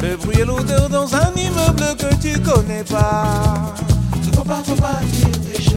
fait brûler l'odeur dans un immeuble que tu connais pas. Faut pas dire des choses.